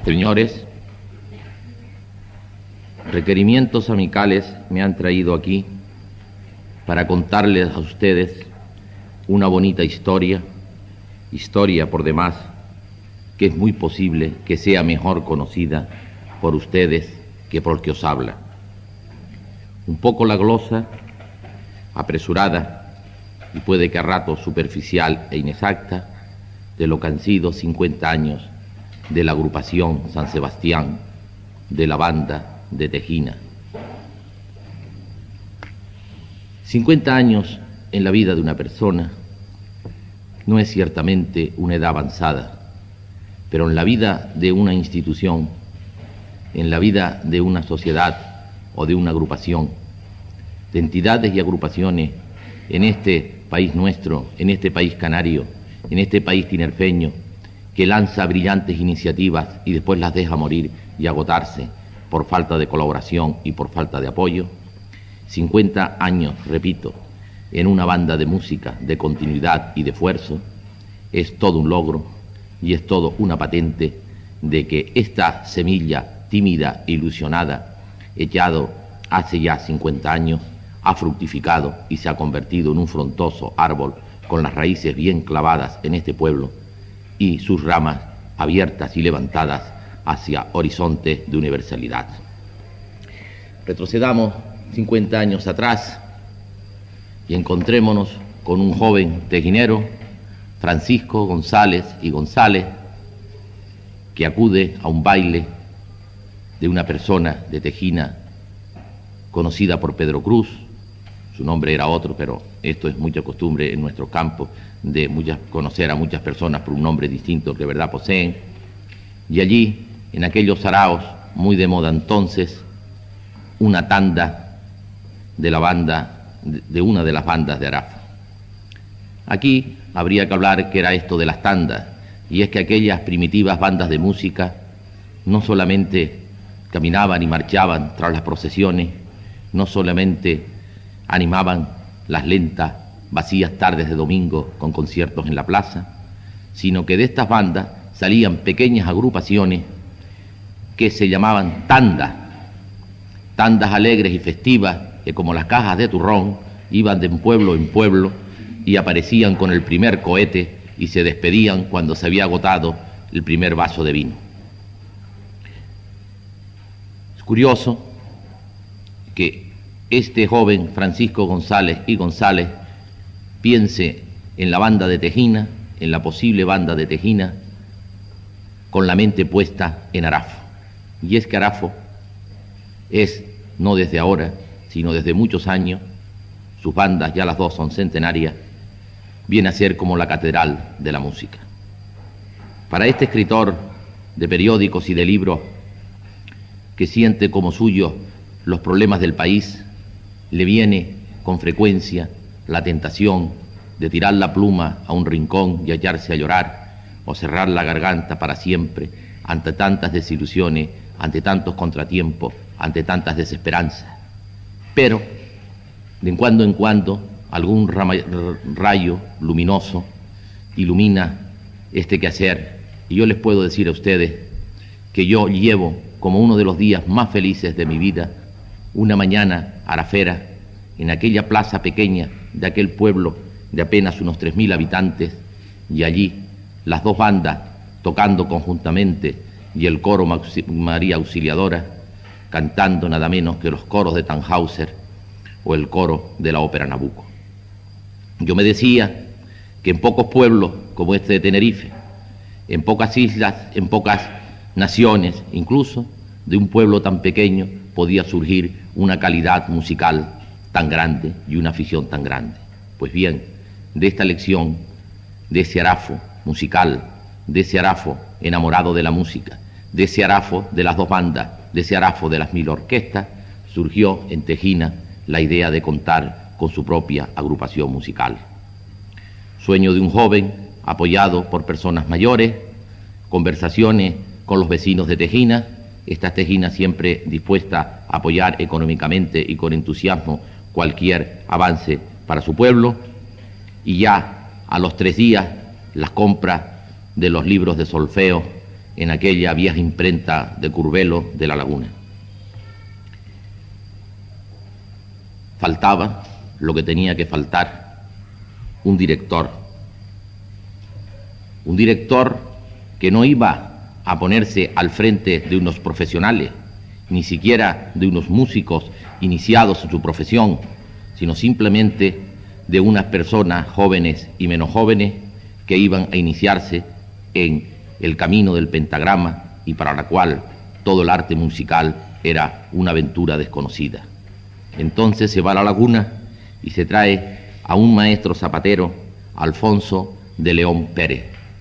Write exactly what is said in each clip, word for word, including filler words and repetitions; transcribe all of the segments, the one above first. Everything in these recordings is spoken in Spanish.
Señores, requerimientos amicales me han traído aquí para contarles a ustedes una bonita historia, historia por demás, que es muy posible que sea mejor conocida por ustedes que por el que os habla. Un poco la glosa, apresurada y puede que a ratos superficial e inexacta, de lo que han sido cincuenta años de la agrupación San Sebastián, de la banda de Tejina. cincuenta años en la vida de una persona no es ciertamente una edad avanzada, pero en la vida de una institución, en la vida de una sociedad o de una agrupación, de entidades y agrupaciones en este país nuestro, en este país canario, en este país tinerfeño, que lanza brillantes iniciativas y después las deja morir y agotarse por falta de colaboración y por falta de apoyo. cincuenta años, repito, en una banda de música, de continuidad y de esfuerzo, es todo un logro y es todo una patente de que esta semilla tímida e ilusionada, echado hace ya cincuenta años, ha fructificado y se ha convertido en un frondoso árbol con las raíces bien clavadas en este pueblo y sus ramas abiertas y levantadas hacia horizontes de universalidad. Retrocedamos cincuenta años atrás y encontrémonos con un joven tejinero, Francisco González y González, que acude a un baile de una persona de Tejina conocida por Pedro Cruz. Su nombre era otro, pero esto es mucha costumbre en nuestro campo de muchas, conocer a muchas personas por un nombre distinto que de verdad poseen. Y allí, en aquellos saraos muy de moda entonces, una tanda de la banda, de una de las bandas de Arafa. Aquí habría que hablar que era esto de las tandas, y es que aquellas primitivas bandas de música no solamente caminaban y marchaban tras las procesiones, no solamente animaban las lentas, vacías tardes de domingo con conciertos en la plaza, sino que de estas bandas salían pequeñas agrupaciones que se llamaban tandas, tandas alegres y festivas que como las cajas de turrón iban de pueblo en pueblo y aparecían con el primer cohete y se despedían cuando se había agotado el primer vaso de vino. Es curioso que este joven Francisco González y González piense en la banda de Tejina, en la posible banda de Tejina, con la mente puesta en Arafo. Y es que Arafo es, no desde ahora, sino desde muchos años, sus bandas, ya las dos son centenarias, viene a ser como la catedral de la música. Para este escritor de periódicos y de libros, que siente como suyo los problemas del país, le viene con frecuencia la tentación de tirar la pluma a un rincón y hallarse a llorar, o cerrar la garganta para siempre ante tantas desilusiones, ante tantos contratiempos, ante tantas desesperanzas. Pero, de cuando en cuando, algún rayo luminoso ilumina este quehacer, y yo les puedo decir a ustedes que yo llevo como uno de los días más felices de mi vida una mañana arafera en aquella plaza pequeña de aquel pueblo de apenas unos tres mil habitantes, y allí las dos bandas tocando conjuntamente y el coro María Auxiliadora cantando nada menos que los coros de Tannhäuser o el coro de la ópera Nabucco. Yo me decía que en pocos pueblos como este de Tenerife, en pocas islas, en pocas naciones, incluso de un pueblo tan pequeño, podía surgir una calidad musical tan grande y una afición tan grande. Pues bien, de esta lección, de ese Arafo musical, de ese Arafo enamorado de la música, de ese Arafo de las dos bandas, de ese Arafo de las mil orquestas, surgió en Tejina la idea de contar con su propia agrupación musical. Sueño de un joven apoyado por personas mayores, conversaciones con los vecinos de Tejina, esta Tejina siempre dispuesta a apoyar económicamente y con entusiasmo cualquier avance para su pueblo, y ya a los tres días las compras de los libros de solfeo en aquella vieja imprenta de Curvelo de La Laguna. Faltaba lo que tenía que faltar, un director. Un director que no iba a ponerse al frente de unos profesionales, ni siquiera de unos músicos iniciados en su profesión, sino simplemente de unas personas jóvenes y menos jóvenes que iban a iniciarse en el camino del pentagrama y para la cual todo el arte musical era una aventura desconocida. Entonces se va a La Laguna y se trae a un maestro zapatero, Alfonso de León Pérez.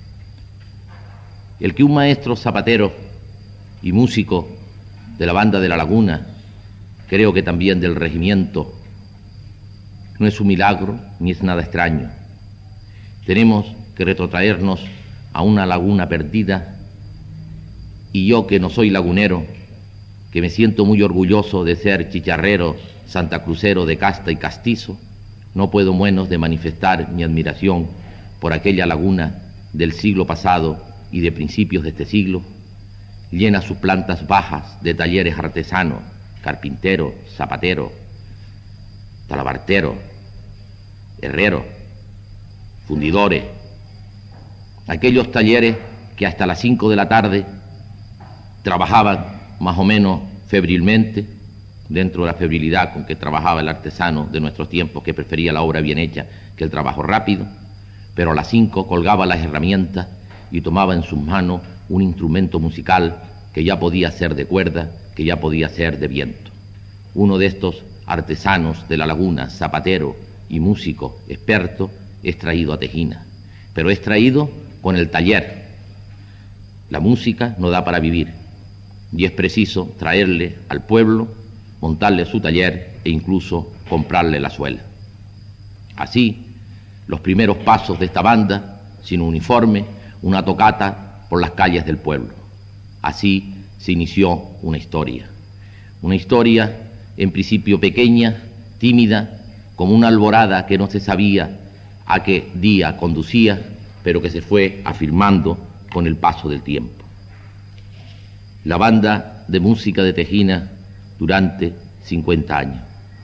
El que un maestro zapatero y músico de la banda de La Laguna, creo que también del regimiento, no es un milagro ni es nada extraño. Tenemos que retrotraernos a una laguna perdida, y yo, que no soy lagunero, que me siento muy orgulloso de ser chicharrero santacrucero de casta y castizo, no puedo menos de manifestar mi admiración por aquella laguna del siglo pasado y de principios de este siglo, llena sus plantas bajas de talleres artesanos, carpintero, zapatero, talabartero, herrero, fundidores, aquellos talleres que hasta las cinco de la tarde trabajaban más o menos febrilmente, dentro de la febrilidad con que trabajaba el artesano de nuestros tiempos, que prefería la obra bien hecha que el trabajo rápido, pero a las cinco colgaba las herramientas y tomaba en sus manos un instrumento musical que ya podía ser de cuerda, que ya podía ser de viento. Uno de estos artesanos de La Laguna, zapatero y músico experto, es traído a Tejina, pero es traído con el taller. La música no da para vivir y es preciso traerle al pueblo, montarle su taller e incluso comprarle la suela. Así, los primeros pasos de esta banda, sin uniforme, una tocata por las calles del pueblo. Así se inició una historia. Una historia, en principio pequeña, tímida, como una alborada que no se sabía a qué día conducía, pero que se fue afirmando con el paso del tiempo. La banda de música de Tejina durante cincuenta años.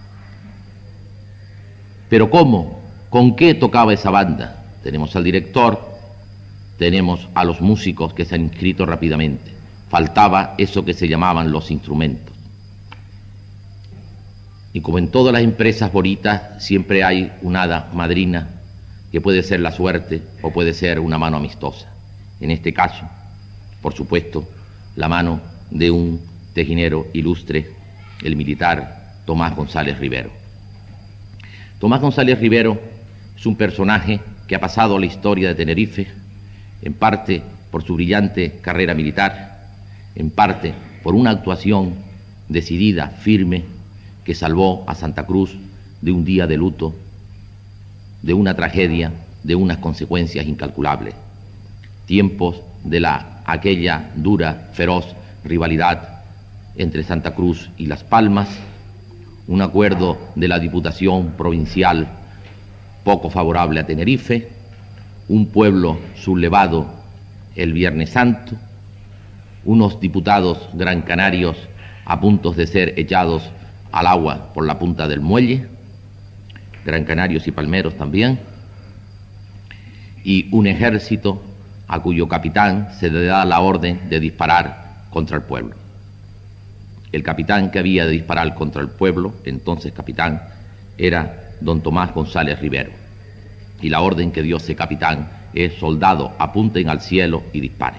Pero ¿cómo? ¿Con qué tocaba esa banda? Tenemos al director, tenemos a los músicos que se han inscrito rápidamente. Faltaba eso que se llamaban los instrumentos. Y como en todas las empresas bonitas, siempre hay una hada madrina, que puede ser la suerte o puede ser una mano amistosa. En este caso, por supuesto, la mano de un tejinero ilustre, el militar Tomás González Rivero. Tomás González Rivero es un personaje que ha pasado a la historia de Tenerife, en parte por su brillante carrera militar, en parte por una actuación decidida, firme, que salvó a Santa Cruz de un día de luto, de una tragedia, de unas consecuencias incalculables. Tiempos de la aquella dura, feroz rivalidad entre Santa Cruz y Las Palmas, un acuerdo de la Diputación Provincial poco favorable a Tenerife, un pueblo sublevado el Viernes Santo, unos diputados gran canarios a punto de ser echados al agua por la punta del muelle, gran canarios y palmeros también, y un ejército a cuyo capitán se le da la orden de disparar contra el pueblo. El capitán que había de disparar contra el pueblo, entonces capitán, era don Tomás González Rivero. Y la orden que dio ese capitán es: soldados, apunten al cielo y disparen.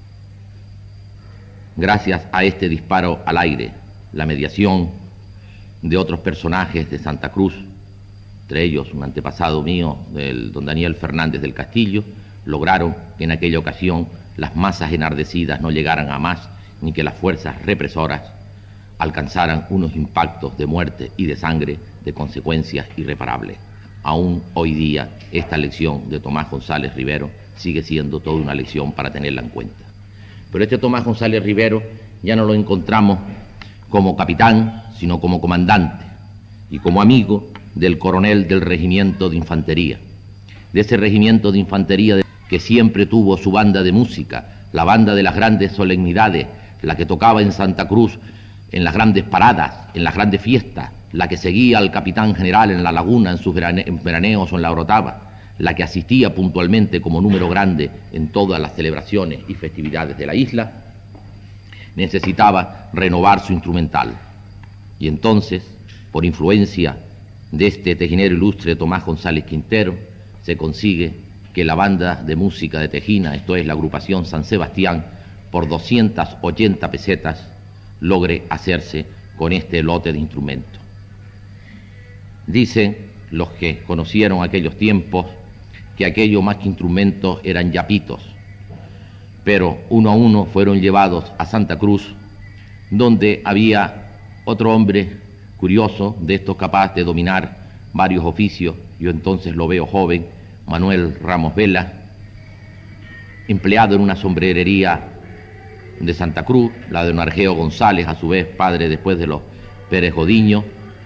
Gracias a este disparo al aire, la mediación de otros personajes de Santa Cruz, entre ellos un antepasado mío, el don Daniel Fernández del Castillo, lograron que en aquella ocasión las masas enardecidas no llegaran a más, ni que las fuerzas represoras alcanzaran unos impactos de muerte y de sangre de consecuencias irreparables. Aún hoy día esta lección de Tomás González Rivero sigue siendo toda una lección para tenerla en cuenta. Pero este Tomás González Rivero ya no lo encontramos como capitán, sino como comandante y como amigo del coronel del regimiento de infantería, de ese regimiento de infantería que siempre tuvo su banda de música la banda de las grandes solemnidades, la que tocaba en Santa Cruz, en las grandes paradas, en las grandes fiestas, la que seguía al capitán general en la laguna, en sus verane- en veraneos o en la Orotava, la que asistía puntualmente como número grande en todas las celebraciones y festividades de la isla, necesitaba renovar su instrumental. Y entonces, por influencia de este tejinero ilustre Tomás González Quintero, se consigue que la banda de música de Tejina, esto es la agrupación San Sebastián, por doscientas ochenta pesetas, logre hacerse con este lote de instrumentos. Dicen los que conocieron aquellos tiempos que aquello más que instrumentos eran yapitos, pero uno a uno fueron llevados a Santa Cruz, donde había otro hombre curioso, de estos capaz de dominar varios oficios. Yo entonces lo veo joven, Manuel Ramos Vela, empleado en una sombrerería de Santa Cruz, la de don Argeo González, a su vez padre después de los Pérez Godiño,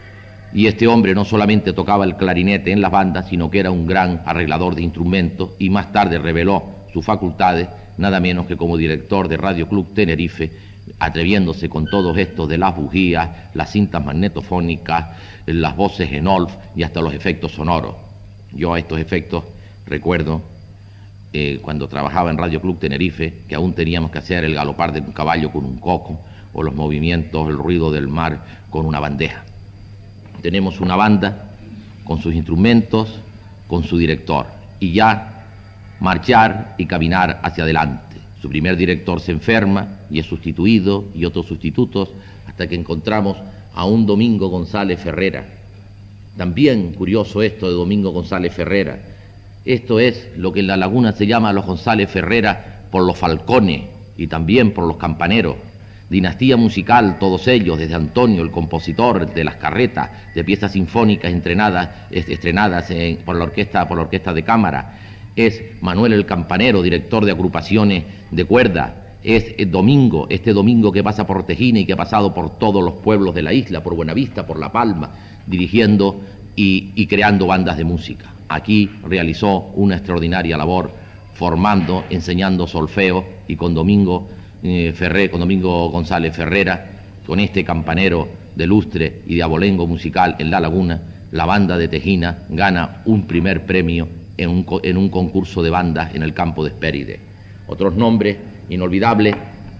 y este hombre no solamente tocaba el clarinete en las bandas, sino que era un gran arreglador de instrumentos, y más tarde reveló sus facultades, nada menos que como director de Radio Club Tenerife, atreviéndose con todos estos de las bujías, las cintas magnetofónicas, las voces en off y hasta los efectos sonoros. Yo a estos efectos recuerdo eh, cuando trabajaba en Radio Club Tenerife, que aún teníamos que hacer el galopar de un caballo con un coco, o los movimientos, el ruido del mar con una bandeja. Tenemos una banda con sus instrumentos, con su director, y ya marchar y caminar hacia adelante. Su primer director se enferma y es sustituido, y otros sustitutos, hasta que encontramos a un Domingo González Ferrera. También curioso esto de Domingo González Ferrera. Esto es lo que en la laguna se llama los González Ferrera por los falcones y también por los campaneros. Dinastía musical, todos ellos, desde Antonio, el compositor de las carretas, de piezas sinfónicas entrenadas, estrenadas en, por la orquesta, por la orquesta de cámara. Es Manuel el Campanero, director de agrupaciones de cuerda. Es el Domingo, este Domingo que pasa por Tejina y que ha pasado por todos los pueblos de la isla, por Buenavista, por La Palma, dirigiendo y, y creando bandas de música. Aquí realizó una extraordinaria labor, formando, enseñando solfeo, y con Domingo eh, Ferrer, con Domingo González Ferrera, con este campanero de lustre y de abolengo musical en La Laguna, la banda de Tejina gana un primer premio en un, en un concurso de bandas en el campo de Hespéride. Otros nombres inolvidables,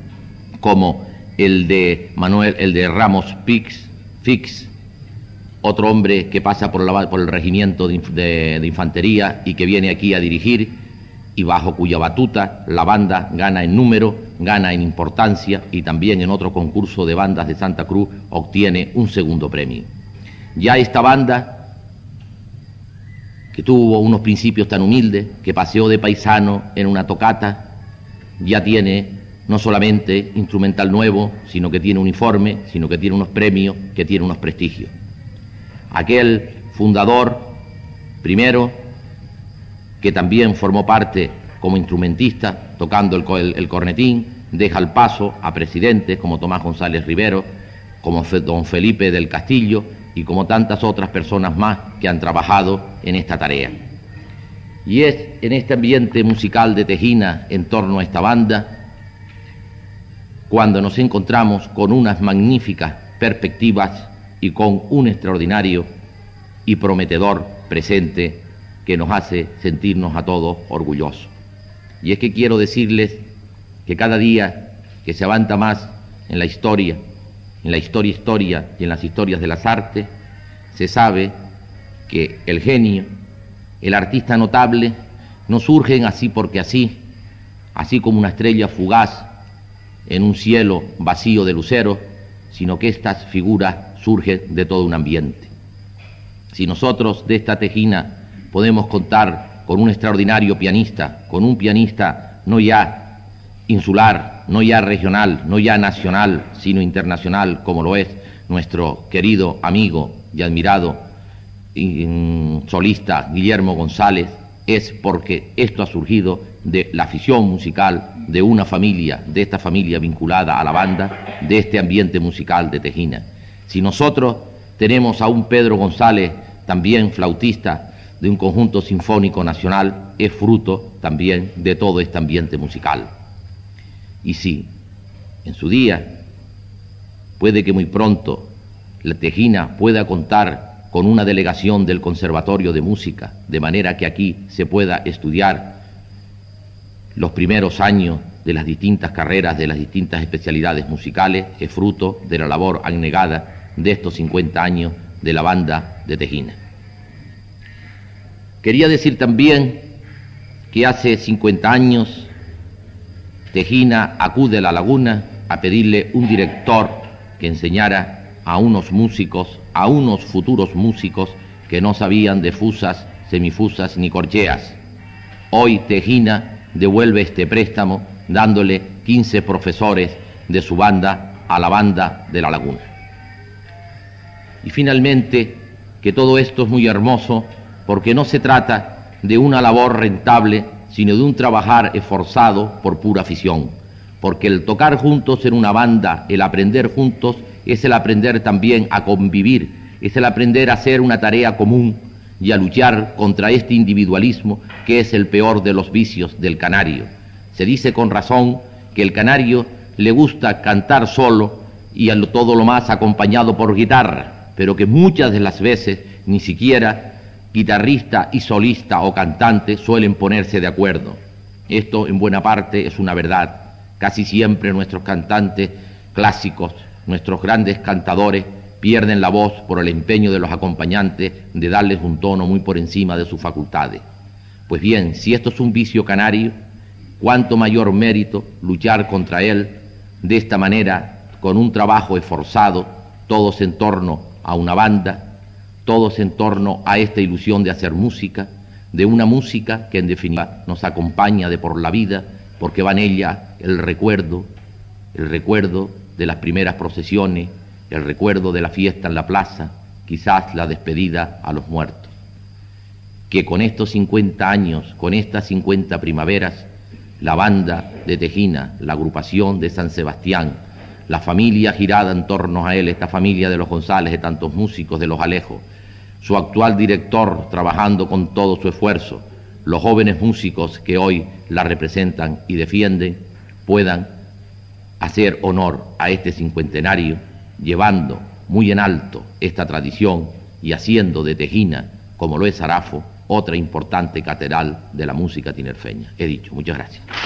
como el de Manuel, el de Ramos Pix, Fix, otro hombre que pasa por, la, por el regimiento de, de, de infantería y que viene aquí a dirigir, y bajo cuya batuta la banda gana en número, gana en importancia, y también en otro concurso de bandas de Santa Cruz obtiene un segundo premio. Ya esta banda, que tuvo unos principios tan humildes, que paseó de paisano en una tocata, ya tiene no solamente instrumental nuevo, sino que tiene uniforme, sino que tiene unos premios, que tiene unos prestigios. Aquel fundador, primero, que también formó parte como instrumentista, tocando el, el, el cornetín, deja el paso a presidentes como Tomás González Rivero, como Fe, don Felipe del Castillo, y como tantas otras personas más que han trabajado en esta tarea. Y es en este ambiente musical de Tejina, en torno a esta banda, cuando nos encontramos con unas magníficas perspectivas y con un extraordinario y prometedor presente que nos hace sentirnos a todos orgullosos. Y es que quiero decirles que cada día que se avanza más en la historia, en la historia historia y en las historias de las artes, se sabe que el genio, el artista notable, no surgen así porque así, así como una estrella fugaz en un cielo vacío de luceros, sino que estas figuras surgen de todo un ambiente. Si nosotros de esta Tejina podemos contar con un extraordinario pianista, con un pianista no ya insular, no ya regional, no ya nacional, sino internacional, como lo es nuestro querido amigo y admirado y, um, solista Guillermo González, es porque esto ha surgido de la afición musical de una familia, de esta familia vinculada a la banda, de este ambiente musical de Tejina. Si nosotros tenemos a un Pedro González, también flautista, de un conjunto sinfónico nacional, es fruto también de todo este ambiente musical. Y sí, en su día, puede que muy pronto la Tejina pueda contar con una delegación del Conservatorio de Música, de manera que aquí se pueda estudiar los primeros años de las distintas carreras, de las distintas especialidades musicales, es fruto de la labor abnegada de estos cincuenta años de la banda de Tejina. Quería decir también que hace cincuenta años Tejina acude a La Laguna a pedirle un director que enseñara a unos músicos, a unos futuros músicos que no sabían de fusas, semifusas ni corcheas. Hoy Tejina devuelve este préstamo dándole quince profesores de su banda a la banda de La Laguna. Y finalmente, que todo esto es muy hermoso porque no se trata de una labor rentable, sino de un trabajar esforzado por pura afición, porque el tocar juntos en una banda, el aprender juntos, es el aprender también a convivir, es el aprender a hacer una tarea común y a luchar contra este individualismo que es el peor de los vicios del canario. Se dice con razón que el canario le gusta cantar solo y a lo, todo lo más acompañado por guitarra, pero que muchas de las veces ni siquiera guitarrista y solista o cantante suelen ponerse de acuerdo. Esto en buena parte es una verdad. Casi siempre nuestros cantantes clásicos, nuestros grandes cantadores, pierden la voz por el empeño de los acompañantes de darles un tono muy por encima de sus facultades. Pues bien, si esto es un vicio canario, cuánto mayor mérito luchar contra él de esta manera, con un trabajo esforzado, todos en torno a una banda, todos en torno a esta ilusión de hacer música, de una música que en definitiva nos acompaña de por la vida, porque va en ella el recuerdo, el recuerdo de las primeras procesiones, el recuerdo de la fiesta en la plaza, quizás la despedida a los muertos. Que con estos cincuenta años, con estas cincuenta primaveras, la banda de Tejina, la agrupación de San Sebastián, la familia girada en torno a él, esta familia de los González, de tantos músicos de los Alejos, su actual director trabajando con todo su esfuerzo, los jóvenes músicos que hoy la representan y defienden, puedan hacer honor a este cincuentenario, llevando muy en alto esta tradición y haciendo de Tejina, como lo es Sarafo, otra importante catedral de la música tinerfeña. He dicho, muchas gracias.